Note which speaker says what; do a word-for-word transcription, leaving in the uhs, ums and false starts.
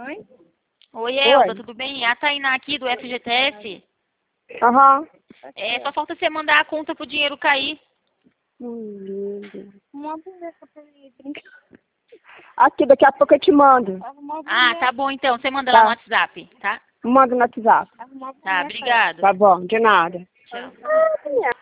Speaker 1: Oi?
Speaker 2: Oi, Elza,
Speaker 1: Oi.
Speaker 2: tudo bem? É a Tainá aqui do F G T S.
Speaker 1: Aham.
Speaker 2: É, só falta você mandar a conta pro dinheiro cair.
Speaker 1: Hum, Manda pra ele brincar. Aqui, daqui a pouco eu te mando.
Speaker 2: Ah, tá bom então. Você manda lá
Speaker 1: Tá.
Speaker 2: no WhatsApp, tá?
Speaker 1: Manda no WhatsApp.
Speaker 2: Tá, obrigada.
Speaker 1: Tá bom, de nada.
Speaker 2: Tchau.